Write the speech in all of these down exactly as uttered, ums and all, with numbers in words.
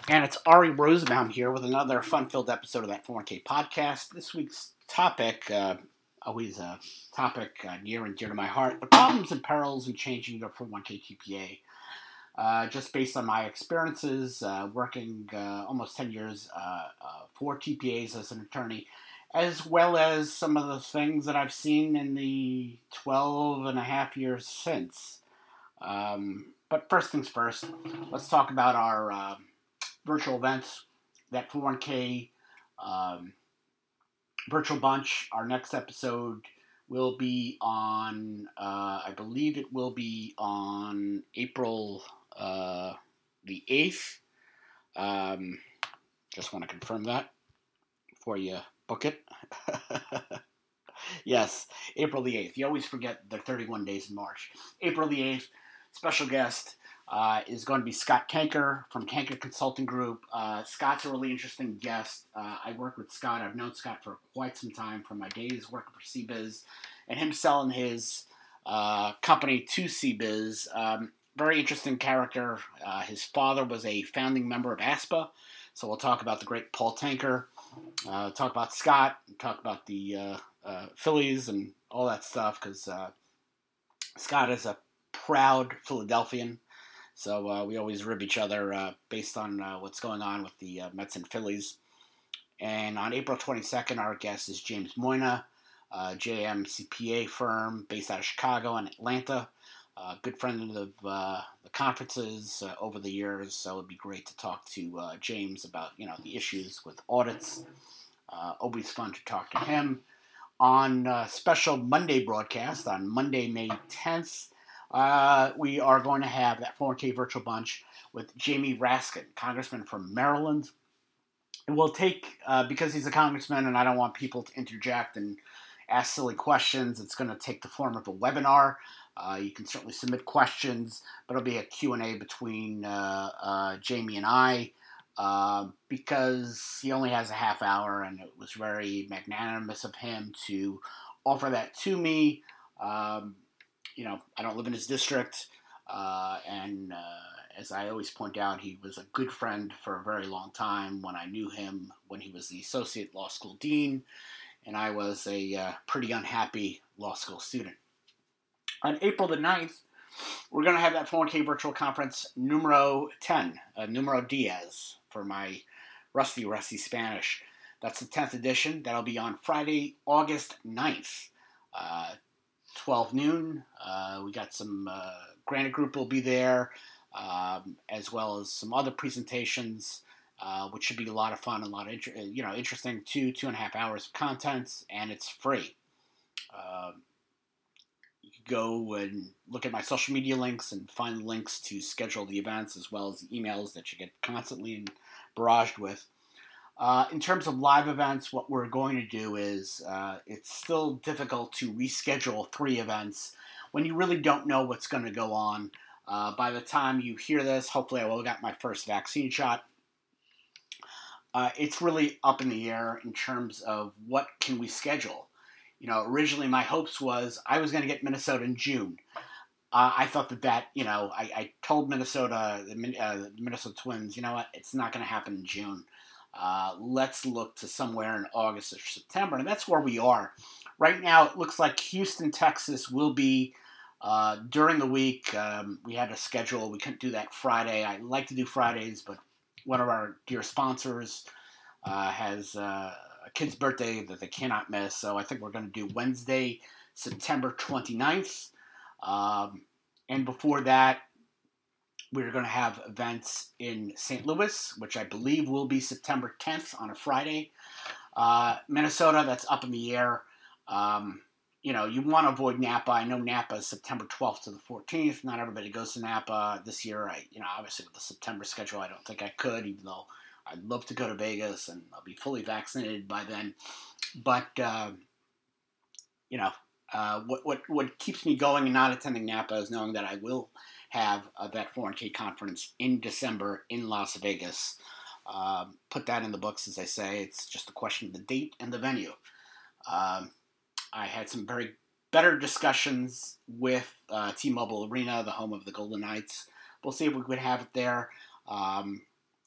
And it's Ari Rosenbaum here with another fun-filled episode of that four one k podcast. This week's topic, uh, always a topic uh, near and dear to my heart, the problems and perils in changing your four oh one k T P A. Uh, just based on my experiences uh, working uh, almost ten years uh, uh, for T P As as an attorney, as well as some of the things that I've seen in the twelve and a half years since. Um, but first things first, let's talk about our uh, virtual events, that four oh one k um, virtual bunch. Our next episode will be on, uh, I believe it will be on April uh, the eighth. Um, just want to confirm that before you book it. Yes, April the eighth. You always forget the thirty-one days in March. April the eighth, special guest uh, is going to be Scott Kanker from Kanker Consulting Group. Uh, Scott's a really interesting guest. Uh, I work with Scott. I've known Scott for quite some time from my days working for C B I Z and him selling his uh, company to C B I Z. Um, very interesting character. Uh, his father was a founding member of ASPA. So we'll talk about the great Paul Tanker, uh, talk about Scott, talk about the uh, uh, Phillies and all that stuff, because uh, Scott is a proud Philadelphian. So uh, we always rib each other uh, based on uh, what's going on with the uh, Mets and Phillies. And on April twenty-second, our guest is James Moyna, uh, J M C P A firm based out of Chicago and Atlanta. Uh, good friend of uh, the conferences uh, over the years, so it'd be great to talk to uh, James about you know the issues with audits. Uh, always fun to talk to him. On uh, special Monday broadcast on Monday, May tenth, uh, we are going to have that four oh one k virtual bunch with Jamie Raskin, congressman from Maryland. And we'll take, uh, because he's a congressman and I don't want people to interject and ask silly questions, it's going to take the form of a webinar. Uh, you can certainly submit questions, but it'll be a Q and A between uh, uh, Jamie and I uh, because he only has a half hour, and it was very magnanimous of him to offer that to me. Um, you know, I don't live in his district, uh, and uh, as I always point out, he was a good friend for a very long time when I knew him when he was the associate law school dean, and I was a uh, pretty unhappy law school student. On April the ninth, we're going to have that four oh one k virtual conference numero ten, uh, numero diez, for my rusty, rusty Spanish. That's the tenth edition. That'll be on Friday, August ninth, uh, twelve noon. Uh, we got some, uh, Granite Group will be there, um, as well as some other presentations, uh, which should be a lot of fun, a lot of, inter- you know, interesting, two, two and a half hours of content, and it's free. Uh, Go and look at my social media links and find links to schedule the events, as well as the emails that you get constantly barraged with. Uh, in terms of live events, what we're going to do is uh, it's still difficult to reschedule three events when you really don't know what's going to go on. Uh, by the time you hear this, hopefully I will have got my first vaccine shot. Uh, it's really up in the air in terms of what can we schedule. You know, originally my hopes was I was going to get Minnesota in June. Uh, I thought that that, you know, I, I told Minnesota, the, uh, the Minnesota Twins, you know what, it's not going to happen in June. Uh, let's look to somewhere in August or September, and that's where we are. Right now, it looks like Houston, Texas will be uh, during the week. Um, we had a schedule. We couldn't do that Friday. I like to do Fridays, but one of our dear sponsors uh, has... Uh, a kid's birthday that they cannot miss, so I think we're going to do Wednesday, September twenty-ninth. Um, and before that, we're going to have events in Saint Louis, which I believe will be September tenth on a Friday. Uh, Minnesota, that's up in the air. Um, you know, you want to avoid Napa. I know Napa is September twelfth to the fourteenth. Not everybody goes to Napa this year. I, you know, obviously with the September schedule, I don't think I could, even though I'd love to go to Vegas, and I'll be fully vaccinated by then. But, uh, you know, uh, what, what what keeps me going and not attending Napa is knowing that I will have uh, that four oh one k conference in December in Las Vegas. Um, put that in the books, as I say. It's just a question of the date and the venue. Um, I had some very better discussions with uh, T-Mobile Arena, the home of the Golden Knights. We'll see if we could have it there. Um,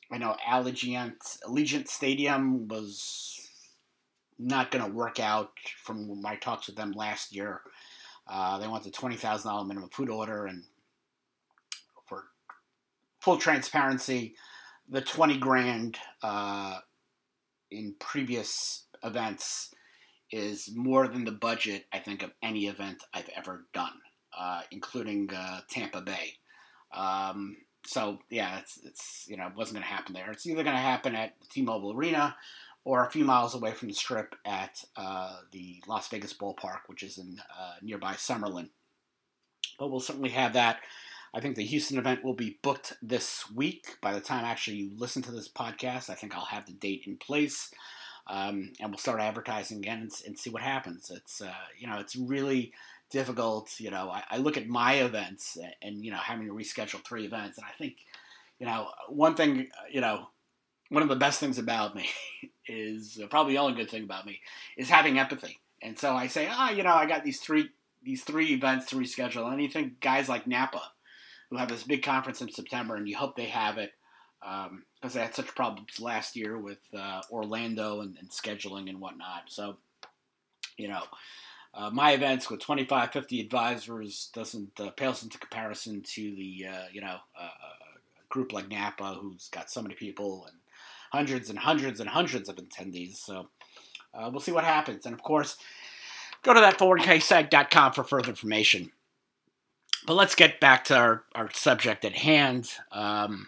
I know Allegiant, Allegiant Stadium was not going to work out from my talks with them last year. Uh, they want the twenty thousand dollars minimum food order, and for full transparency, the twenty grand uh, in previous events is more than the budget, I think, of any event I've ever done, uh, including uh, Tampa Bay. Um, so yeah, it's it's you know it wasn't going to happen there. It's either going to happen at T-Mobile Arena or a few miles away from the Strip at uh, the Las Vegas Ballpark, which is in uh, nearby Summerlin. But we'll certainly have that. I think the Houston event will be booked this week. By the time actually you listen to this podcast, I think I'll have the date in place, um, and we'll start advertising again and, and see what happens. It's uh, you know it's really difficult. You know, I, I look at my events and, and you know having to reschedule three events, and I think you know one thing you know one of the best things about me is uh, probably the only good thing about me is having empathy. And so I say, ah, oh, you know, I got these three these three events to reschedule, and you think guys like Napa, who have this big conference in September, and you hope they have it because um, they had such problems last year with uh, Orlando and, and scheduling and whatnot. So, you know, uh, my events with twenty-five, fifty advisors doesn't uh, pales into comparison to the uh, you know uh, a group like Napa, who's got so many people and hundreds and hundreds and hundreds of attendees. So uh, we'll see what happens. And of course, go to that four one k seg dot com for further information. But let's get back to our, our subject at hand. Um,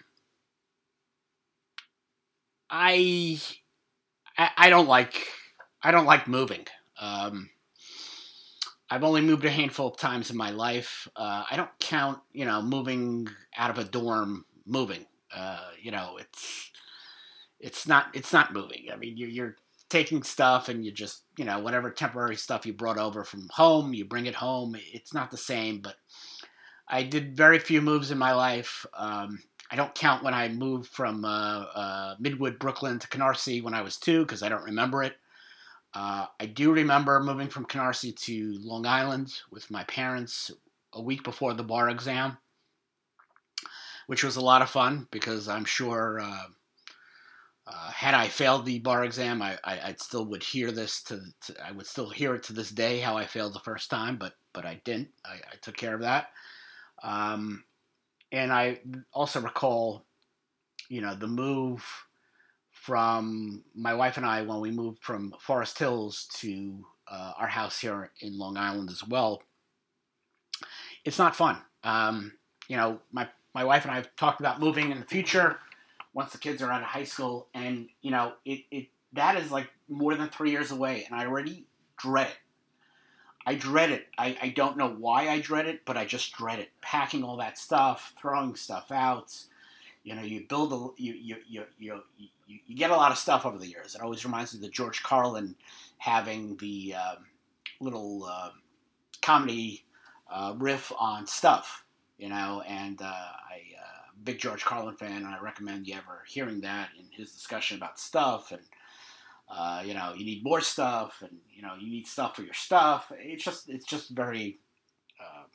I, I I don't like I don't like moving. Um, I've only moved a handful of times in my life. Uh, I don't count, you know, moving out of a dorm moving. Uh, you know, it's it's not it's not moving. I mean, you're, you're taking stuff and you just, you know, whatever temporary stuff you brought over from home, you bring it home. It's not the same, but I did very few moves in my life. Um, I don't count when I moved from uh, uh, Midwood, Brooklyn to Canarsie when I was two because I don't remember it. Uh, I do remember moving from Canarsie to Long Island with my parents a week before the bar exam, which was a lot of fun because I'm sure uh, uh, had I failed the bar exam, I, I, I still would hear this to, to I would still hear it to this day how I failed the first time, but but I didn't. I, I took care of that. Um, and I also recall, you know, the move from my wife and I when we moved from Forest Hills to uh, our house here in Long Island as well. It's not fun. Um, you know, my, my wife and I have talked about moving in the future once the kids are out of high school. And, you know, it, it that is like more than three years away. And I already dread it. I dread it. I, I don't know why I dread it, but I just dread it. Packing all that stuff, throwing stuff out. You know, you build a, you, you, you, you, you, you get a lot of stuff over the years. It always reminds me of the George Carlin having the uh, little uh, comedy uh, riff on stuff, you know, and uh, I, uh, big George Carlin fan, and I recommend you ever hearing that in his discussion about stuff and, Uh, you know, you need more stuff, and you know, you need stuff for your stuff. It's just, it's just very, uh,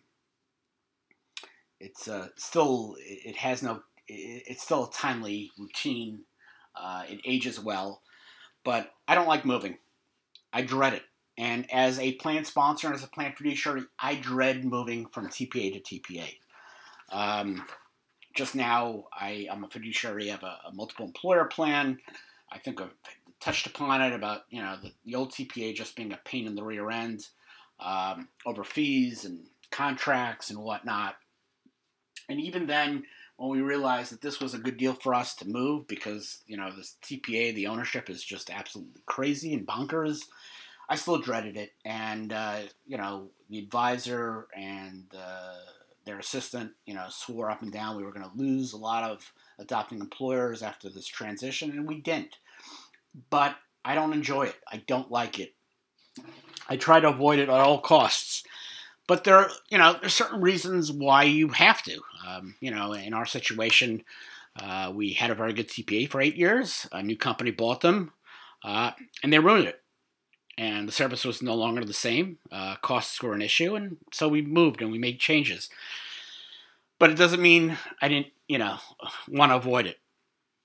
it's uh, still, it has no, it's still a timely routine. Uh, it ages well, but I don't like moving. I dread it. And as a plan sponsor and as a plan fiduciary, I dread moving from T P A to T P A. Um, just now, I, I'm a fiduciary of a, a multiple employer plan. I think I've touched upon it about, you know, the, the old T P A just being a pain in the rear end um, over fees and contracts and whatnot. And even then, when we realized that this was a good deal for us to move because, you know, this T P A, the ownership is just absolutely crazy and bonkers, I still dreaded it. And, uh, you know, the advisor and uh, their assistant, you know, swore up and down we were going to lose a lot of adopting employers after this transition, and we didn't. But I don't enjoy it. I don't like it. I try to avoid it at all costs. But there, you know, there's certain reasons why you have to. Um, you know, in our situation, uh, we had a very good T P A for eight years. A new company bought them, uh, and they ruined it. And the service was no longer the same. Uh, costs were an issue, and so we moved and we made changes. But it doesn't mean I didn't, you know, want to avoid it.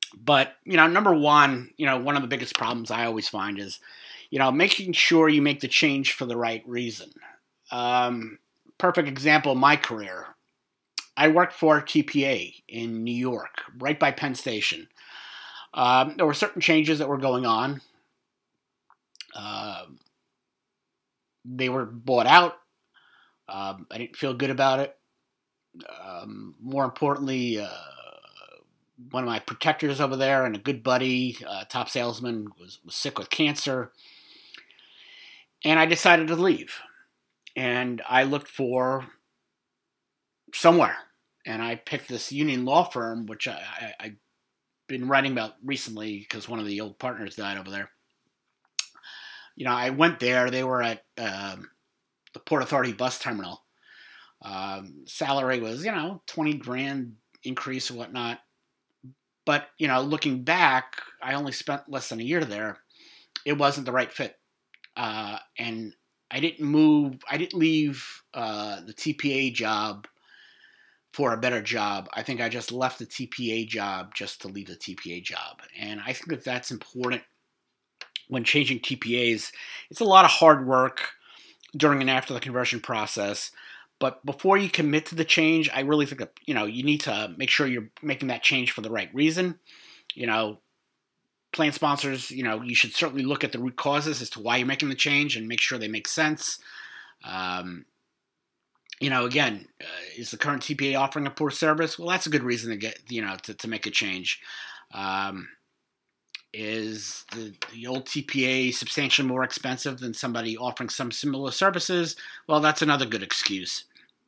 But, you know, number one, you know, one of the biggest problems I always find is, you know, making sure you make the change for the right reason. Um, perfect example of my career. I worked for T P A in New York, right by Penn Station. Um, there were certain changes that were going on. Uh, they were bought out. Um, I didn't feel good about it. Um, more importantly, uh, one of my protectors over there and a good buddy, uh, top salesman, was, was sick with cancer. And I decided to leave. And I looked for somewhere. And I picked this union law firm, which I, I, I've been writing about recently because one of the old partners died over there. You know, I went there. They were at um, the Port Authority bus terminal. Um, salary was, you know, twenty grand increase or whatnot. But, you know, looking back, I only spent less than a year there. It wasn't the right fit. Uh, and I didn't move, I didn't leave uh, the T P A job for a better job. I think I just left the T P A job just to leave the T P A job. And I think that that's important when changing T P As. It's a lot of hard work during and after the conversion process. But before you commit to the change, I really think that, you know, you need to make sure you're making that change for the right reason. You know, plan sponsors, you know, you should certainly look at the root causes as to why you're making the change and make sure they make sense. Um, you know, again, uh, is the current T P A offering a poor service? Well, that's a good reason to get, you know, to, to make a change. Um, is the, the old T P A substantially more expensive than somebody offering some similar services? Well, that's another good excuse.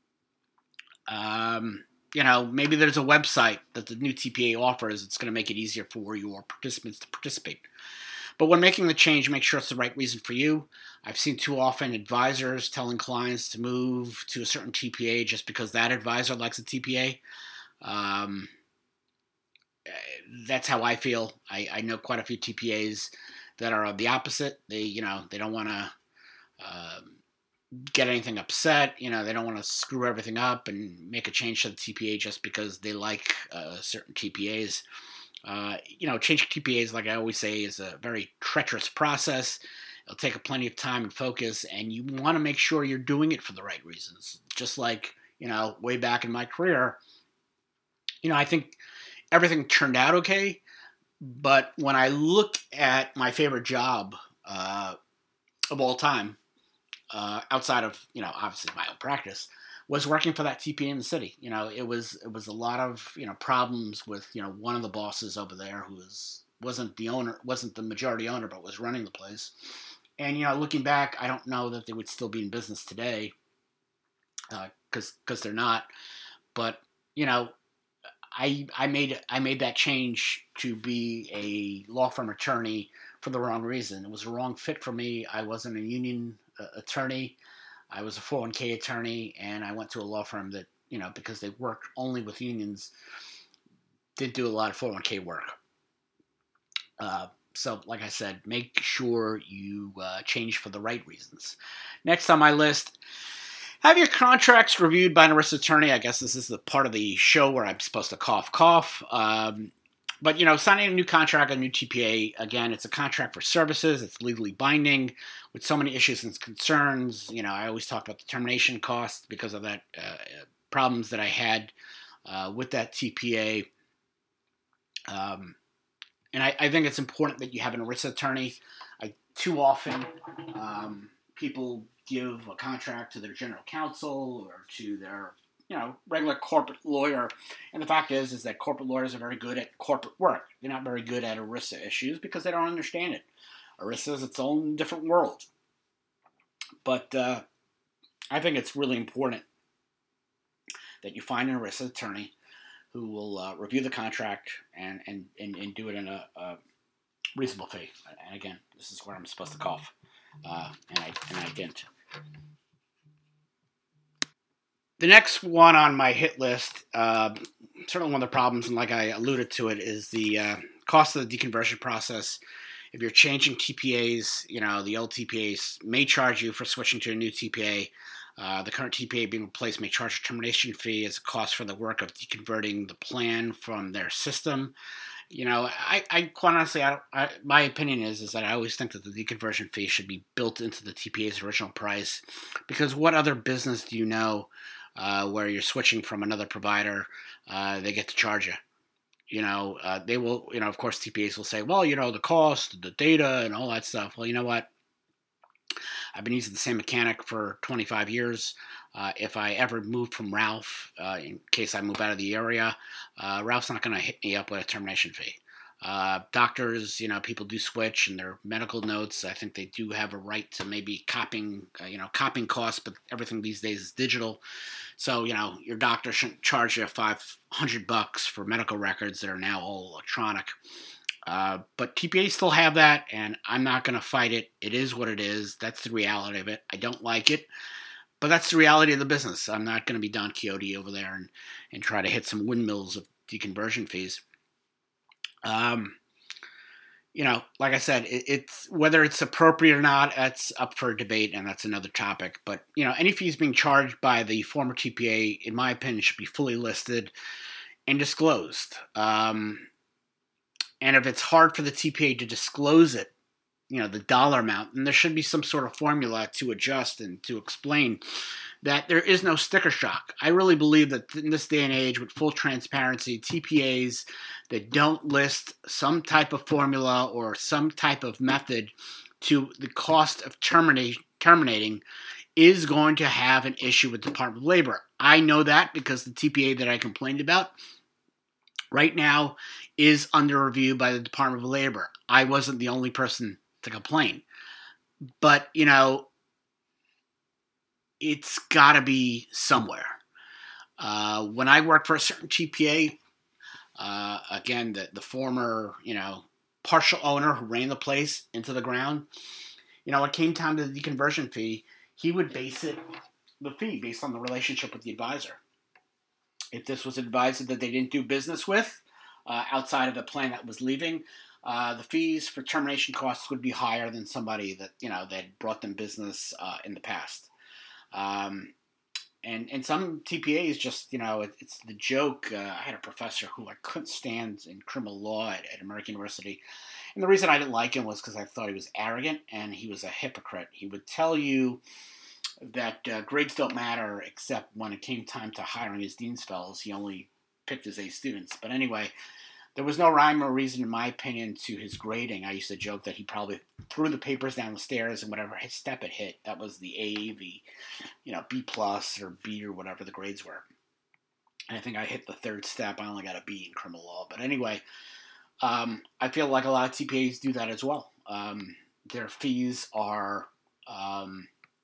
Um, you know, maybe there's a website that the new T P A offers. It's going to make it easier for your participants to participate. But when making the change, make sure it's the right reason for you. I've seen too often advisors telling clients to move to a certain T P A just because that advisor likes a T P A. Um, that's how I feel. I, I know quite a few T P As that are the opposite. They, you know, they don't want to uh, get anything upset. You know, they don't want to screw everything up and make a change to the T P A just because they like uh, certain T P As. Uh, you know, changing T P As, like I always say, is a very treacherous process. It'll take a plenty of time and focus, and you want to make sure you're doing it for the right reasons. Just like, you know, way back in my career, you know, I think everything turned out okay, but when I look at my favorite job uh, of all time, uh, outside of, you know, obviously my own practice, was working for that T P A in the city. You know, it was it was a lot of, you know, problems with, you know, one of the bosses over there who was wasn't the owner, wasn't the majority owner, but was running the place. And, you know, looking back, I don't know that they would still be in business today, because uh, because they're not. But, you know, I I made I made that change to be a law firm attorney for the wrong reason. It was a wrong fit for me. I wasn't a union uh, attorney. I was a four oh one k attorney, and I went to a law firm that, you know, because they worked only with unions, did do a lot of four oh one k work. Uh, so, like I said, make sure you uh, change for the right reasons. Next on my list, have your contracts reviewed by an ERISA attorney. I guess this is the part of the show where I'm supposed to cough, cough. Um, but, you know, signing a new contract, a new T P A, again, it's a contract for services. It's legally binding with so many issues and concerns. You know, I always talk about the termination costs because of that uh, problems that I had uh, with that T P A. Um, and I, I think it's important that you have an ERISA attorney. I, too often, um, people give a contract to their general counsel or to their, you know, regular corporate lawyer. And the fact is, is that corporate lawyers are very good at corporate work. They're not very good at ERISA issues because they don't understand it. ERISA is its own different world. But uh, I think it's really important that you find an ERISA attorney who will uh, review the contract and, and, and, and do it in a, a reasonable fee. And again, this is where I'm supposed to cough. Uh, and I and I didn't. The next one on my hit list, uh, certainly one of the problems, and like I alluded to it, is the uh, cost of the deconversion process. If you're changing T P As, you know, the old T P As may charge you for switching to a new T P A. Uh, the current T P A being replaced may charge a termination fee as a cost for the work of deconverting the plan from their system. You know, I, I quite honestly, I, don't, I my opinion is is that I always think that the deconversion fee should be built into the T P A's original price, because what other business do you know uh, where you're switching from another provider, uh, they get to charge you? You know, uh, they will. You know, of course, T P As will say, well, you know, the cost, the data, and all that stuff. Well, you know what? I've been using the same mechanic for twenty-five years. Uh, if I ever move from Ralph, uh, in case I move out of the area, uh, Ralph's not going to hit me up with a termination fee. Uh, doctors, you know, people do switch in their medical notes. I think they do have a right to maybe copying, uh, you know, copying costs, but everything these days is digital. So, you know, your doctor shouldn't charge you five hundred bucks for medical records that are now all electronic. Uh, but T P As still have that, and I'm not going to fight it. It is what it is. That's the reality of it. I don't like it, but that's the reality of the business. I'm not going to be Don Quixote over there and, and try to hit some windmills of deconversion fees. Um, you know, like I said, it, it's whether it's appropriate or not, that's up for debate, and that's another topic. But, you know, any fees being charged by the former T P A, in my opinion, should be fully listed and disclosed. Um, And if it's hard for the T P A to disclose it, you know, the dollar amount, then there should be some sort of formula to adjust and to explain that there is no sticker shock. I really believe that in this day and age, with full transparency, T P As that don't list some type of formula or some type of method to the cost of terminate, terminating is going to have an issue with the Department of Labor. I know that because the T P A that I complained about right now is under review by the Department of Labor. I wasn't the only person to complain. But, you know, it's got to be somewhere. Uh, when I worked for a certain T P A, uh, again, the, the former, you know, partial owner who ran the place into the ground, you know, when it came time to the deconversion fee, he would base it, the fee, based on the relationship with the advisor. If this was an advisor that they didn't do business with, uh, outside of the plan that was leaving, uh, the fees for termination costs would be higher than somebody that, you know, that brought them business uh, in the past. Um, and and some T P As just, you know, it, it's the joke. Uh, I had a professor who I couldn't stand in criminal law at, at American University. And the reason I didn't like him was because I thought he was arrogant and he was a hypocrite. He would tell you that uh, grades don't matter, except when it came time to hiring his dean's fellows, he only picked his A students. But anyway, there was no rhyme or reason, in my opinion, to his grading. I used to joke that he probably threw the papers down the stairs, and whatever his step it hit, that was the A, the, you know, B plus or B or whatever the grades were. And I think I hit the third step. I only got a B in criminal law. But anyway, um, I feel like a lot of T P As do that as well. Um, their fees are... Um,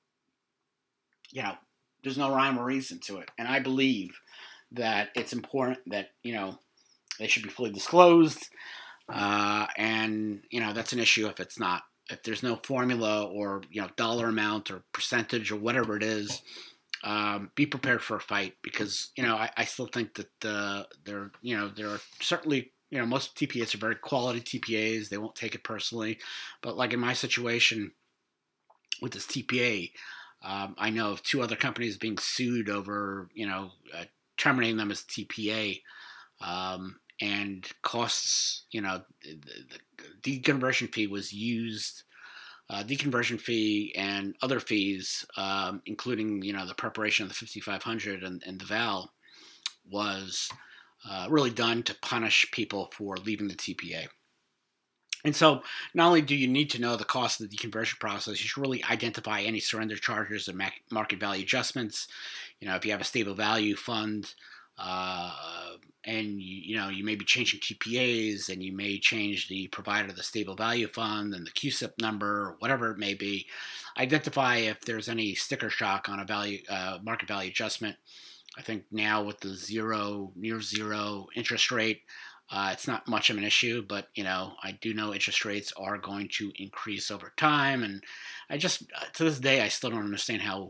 you know, there's no rhyme or reason to it. And I believe that it's important that, you know, they should be fully disclosed. Uh, and, you know, that's an issue if it's not. If there's no formula or, you know, dollar amount or percentage or whatever it is, um, be prepared for a fight because, you know, I, I still think that uh, there, you know, there are certainly, you know, most T P As are very quality T P As. They won't take it personally. But like in my situation with this T P A, Um, I know of two other companies being sued over, you know, uh, terminating them as T P A, um, and costs, you know, the, the deconversion fee was used, uh, deconversion fee and other fees, um, including, you know, the preparation of the fifty-five hundred and, and the V A L was uh, really done to punish people for leaving the T P A. And so not only do you need to know the cost of the deconversion process, you should really identify any surrender charges and market value adjustments. You know, if you have a stable value fund uh, and, you, you know, you may be changing T P As and you may change the provider of the stable value fund and the Q S I P number or whatever it may be, identify if there's any sticker shock on a value uh, market value adjustment. I think now with the zero, near zero interest rate, Uh, it's not much of an issue, but, you know, I do know interest rates are going to increase over time. And I just, to this day, I still don't understand how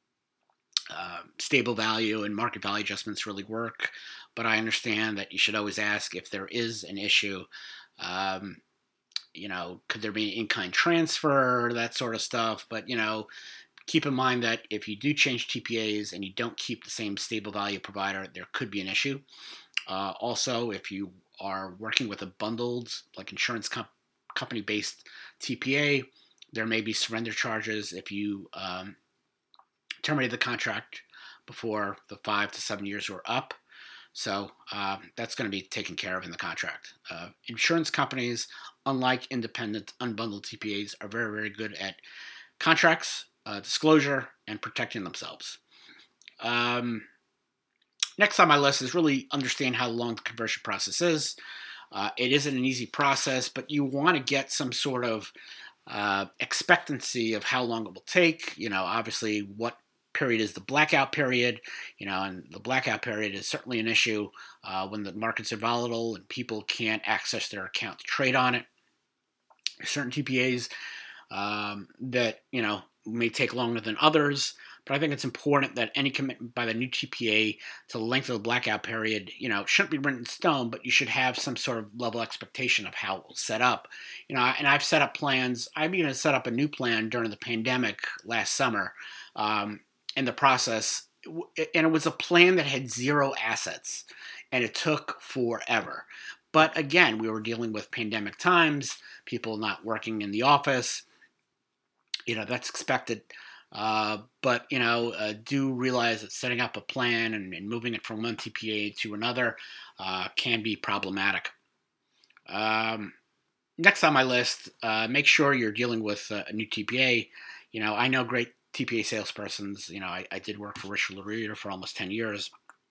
uh, stable value and market value adjustments really work. But I understand that you should always ask if there is an issue. Um, you know, could there be an in-kind transfer, that sort of stuff. But, you know, keep in mind that if you do change T P As and you don't keep the same stable value provider, there could be an issue. Uh, also, if you are working with a bundled, like insurance comp- company-based T P A, there may be surrender charges if you um, terminate the contract before the five to seven years were up. So um, that's going to be taken care of in the contract. Uh, insurance companies, unlike independent unbundled T P As, are very, very good at contracts, uh, disclosure, and protecting themselves. Um, next on my list is really understand how long the conversion process is. Uh, it isn't an easy process, but you want to get some sort of uh, expectancy of how long it will take. You know, obviously, what period is the blackout period, you know, and the blackout period is certainly an issue uh, when the markets are volatile and people can't access their account to trade on it. There's certain T P As um, that, you know, may take longer than others, but I think it's important that any commitment by the new T P A to the length of the blackout period, you know, shouldn't be written in stone, but you should have some sort of level expectation of how it will set up. You know, and I've set up plans. I've even set up a new plan during the pandemic last summer. Um, in the process, and it was a plan that had zero assets, and it took forever. But again, we were dealing with pandemic times, people not working in the office. You know, that's expected. Uh, but, you know, uh, do realize that setting up a plan and, and moving it from one T P A to another uh, can be problematic. Um, next on my list, uh, make sure you're dealing with uh, a new T P A. You know, I know great T P A salespersons. You know, I, I did work for Richard LaRita for almost ten years.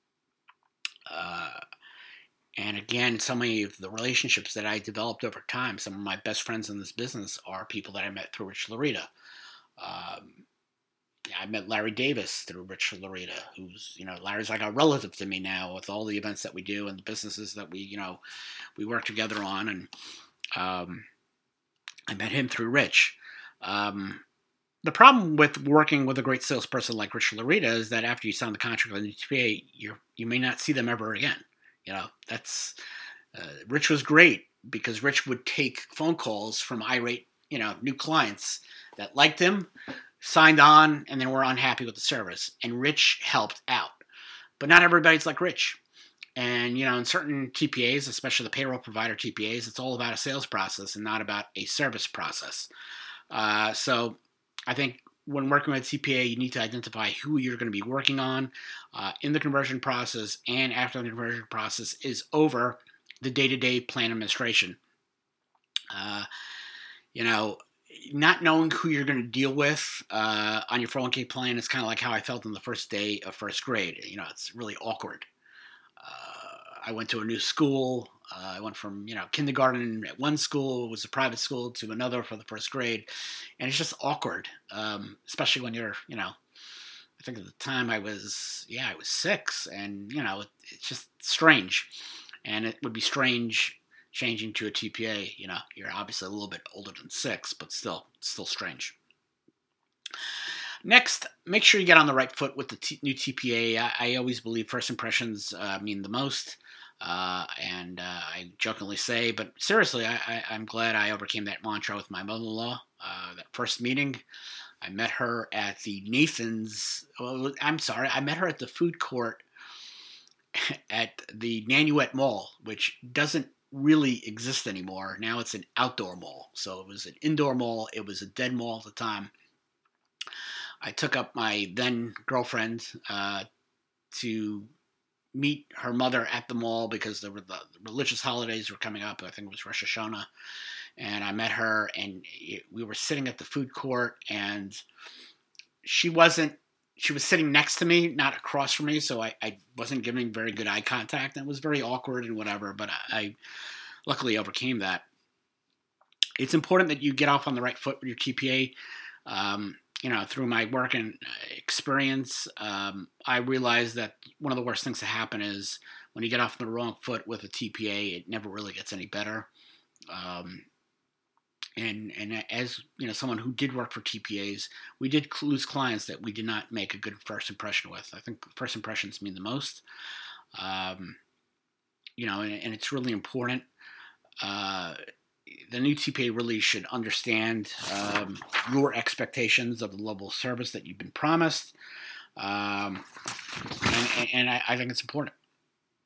Uh, and again, so many of the relationships that I developed over time, some of my best friends in this business are people that I met through Richard LaRita. Um, I met Larry Davis through Richard LaRita, who's, you know, Larry's like a relative to me now with all the events that we do and the businesses that we, you know, we work together on. And um, I met him through Rich. Um, The problem with working with a great salesperson like Richard LaRita is that after you sign the contract with the T P A, you you may not see them ever again. You know, that's uh, Rich was great because Rich would take phone calls from irate, you know, new clients that liked him, signed on, and then were unhappy with the service. And Rich helped out, but not everybody's like Rich. And you know, in certain T P As, especially the payroll provider T P As, it's all about a sales process and not about a service process. Uh, so. I think when working with T P A, you need to identify who you're going to be working on uh, in the conversion process and after the conversion process is over, the day-to-day plan administration. Uh, you know, not knowing who you're going to deal with uh, on your four oh one k plan is kind of like how I felt on the first day of first grade. You know, it's really awkward. Uh, I went to a new school. Uh, I went from, you know, kindergarten at one school, it was a private school, to another for the first grade. And it's just awkward, um, especially when you're, you know, I think at the time I was, yeah, I was six. And, you know, it, it's just strange. And it would be strange changing to a T P A. You know, you're obviously a little bit older than six, but still, still strange. Next, make sure you get on the right foot with the t- new T P A. I, I always believe first impressions uh, mean the most. Uh, and uh, I jokingly say, but seriously, I, I, I'm glad I overcame that mantra with my mother-in-law. Uh, that first meeting, I met her at the Nathan's. Well, I'm sorry, I met her at the food court at the Nanuet Mall, which doesn't really exist anymore. Now it's an outdoor mall. So it was an indoor mall. It was a dead mall at the time. I took up my then girlfriend uh, to meet her mother at the mall because there were the religious holidays were coming up. I think it was Rosh Hashanah. And I met her, and we were sitting at the food court, and she wasn't, she was sitting next to me, not across from me, so I, I wasn't giving very good eye contact, and it was very awkward and whatever, but I, I luckily overcame that. It's important that you get off on the right foot with your T P A. Um, you know, through my work and experience, um, I realized that one of the worst things to happen is when you get off on the wrong foot with a T P A, it never really gets any better. Um, and and as you know, someone who did work for T P As, we did lose clients that we did not make a good first impression with. I think first impressions mean the most. Um, you know, and, and it's really important. Uh, The new T P A really should understand um, your expectations of the level of service that you've been promised, um, and, and I, I think it's important.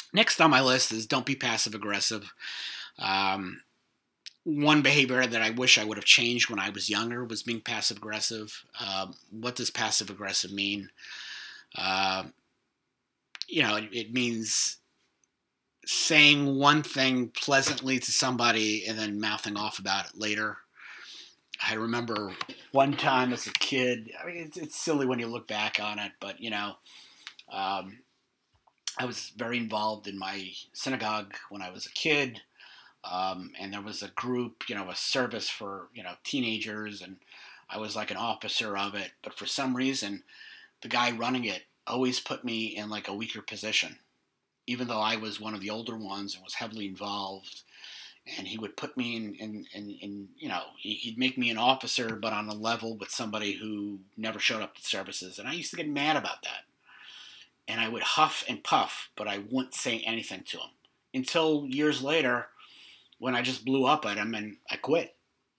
Next on my list is don't be passive aggressive. Um, one behavior that I wish I would have changed when I was younger was being passive aggressive. Um, what does passive aggressive mean? Uh, you know, it, it means saying one thing pleasantly to somebody and then mouthing off about it later. I remember one time as a kid, I mean, it's, it's silly when you look back on it, but, you know, um, I was very involved in my synagogue when I was a kid. Um, and there was a group, you know, a service for, you know, teenagers, and I was like an officer of it. But for some reason, the guy running it always put me in like a weaker position, even though I was one of the older ones and was heavily involved. And he would put me in, in, in, in you know, he'd make me an officer, but on a level with somebody who never showed up to services. And I used to get mad about that. And I would huff and puff, but I wouldn't say anything to him until years later when I just blew up at him and I quit.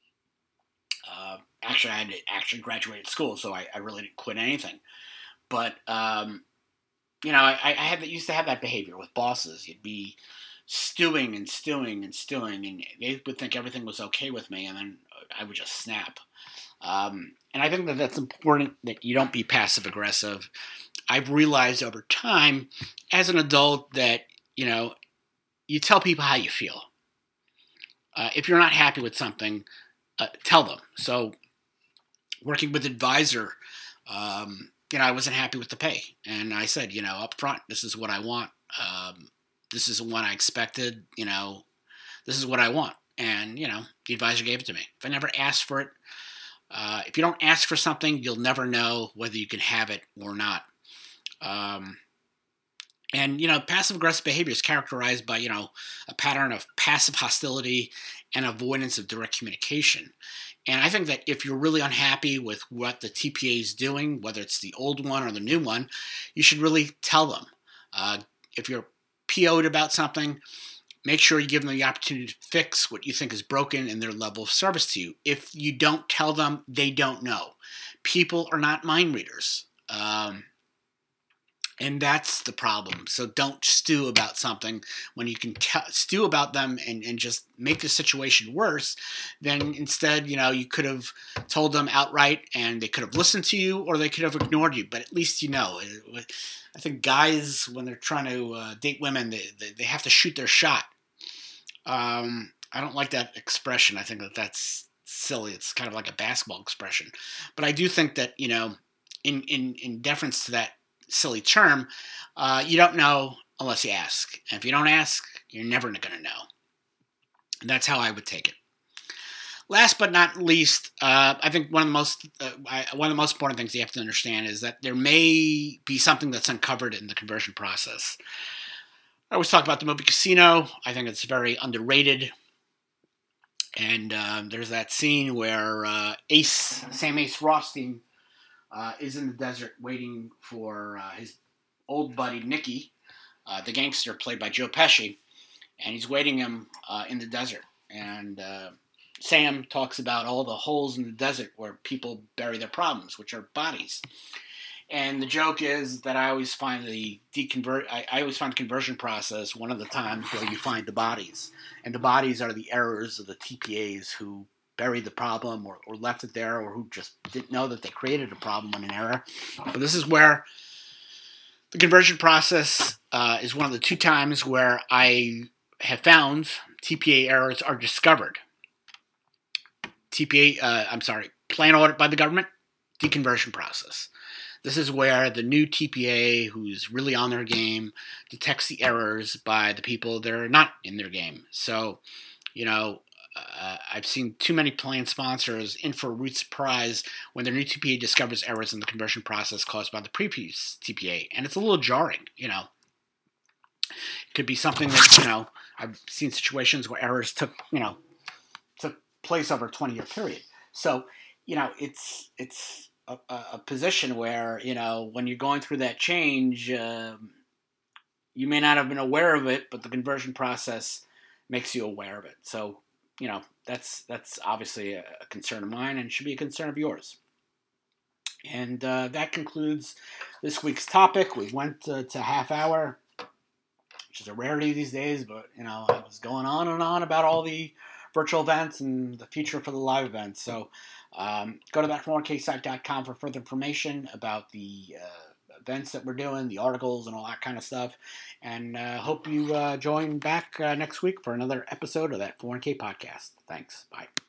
Uh, actually, I had to actually graduate school, so I, I really didn't quit anything. But, um, you know, I, I had used to have that behavior with bosses. You'd be stewing and stewing and stewing, and they would think everything was okay with me, and then I would just snap. Um, and I think that that's important, that you don't be passive aggressive. I've realized over time as an adult that, you know, you tell people how you feel. Uh, if you're not happy with something, uh, tell them. So working with advisor, um, you know, I wasn't happy with the pay. And I said, you know, up front, this is what I want. Um, this isn't what I expected. You know, this is what I want. And, you know, the advisor gave it to me. If I never asked for it, uh, if you don't ask for something, you'll never know whether you can have it or not. Um, And, you know, passive-aggressive behavior is characterized by, you know, a pattern of passive hostility and avoidance of direct communication. And I think that if you're really unhappy with what the T P A is doing, whether it's the old one or the new one, you should really tell them. Uh, if you're P O'd about something, make sure you give them the opportunity to fix what you think is broken in their level of service to you. If you don't tell them, they don't know. People are not mind readers. Um, And that's the problem. So don't stew about something when you can t- stew about them and, and just make the situation worse. Then instead, you know, you could have told them outright and they could have listened to you or they could have ignored you. But at least you know. I think guys, when they're trying to uh, date women, they, they, they have to shoot their shot. Um, I don't like that expression. I think that that's silly. It's kind of like a basketball expression. But I do think that, you know, in, in, in deference to that silly term, uh, you don't know unless you ask. And if you don't ask, you're never going to know. And that's how I would take it. Last but not least, uh, I think one of the most uh, I, one of the most important things you have to understand is that there may be something that's uncovered in the conversion process. I always talk about the movie Casino. I think it's very underrated. And uh, there's that scene where uh, Ace, Sam Ace Rothstein, uh, is in the desert waiting for uh, his old buddy Nicky, uh, the gangster played by Joe Pesci, and he's waiting him uh, in the desert. And uh, Sam talks about all the holes in the desert where people bury their problems, which are bodies. And the joke is that I always find the deconvert. I, I always find the conversion process one of the times where you find the bodies, and the bodies are the errors of the T P As who buried the problem or, or left it there, or who just didn't know that they created a problem when an error. But this is where the conversion process uh, is one of the two times where I have found T P A errors are discovered. T P A, uh, I'm sorry, plan audit by the government, deconversion process. This is where the new T P A, who's really on their game, detects the errors by the people that are not in their game. So, you know, uh, I've seen too many plan sponsors in for a rude surprise when their new T P A discovers errors in the conversion process caused by the previous T P A. And it's a little jarring, you know. It could be something that, you know, I've seen situations where errors took, you know, took place over a twenty-year period. So, you know, it's it's a, a position where, you know, when you're going through that change, um, you may not have been aware of it, but the conversion process makes you aware of it. So, you know, that's that's obviously a concern of mine and should be a concern of yours. And uh, that concludes this week's topic. We went uh, to half hour. which is a rarity these days. But, you know, I was going on and on about all the virtual events and the future for the live events. So um, go to that four one k site dot com for further information about the uh, events that we're doing, the articles, and all that kind of stuff. And uh, hope you uh, join back uh, next week for another episode of that four one k podcast. Thanks. Bye.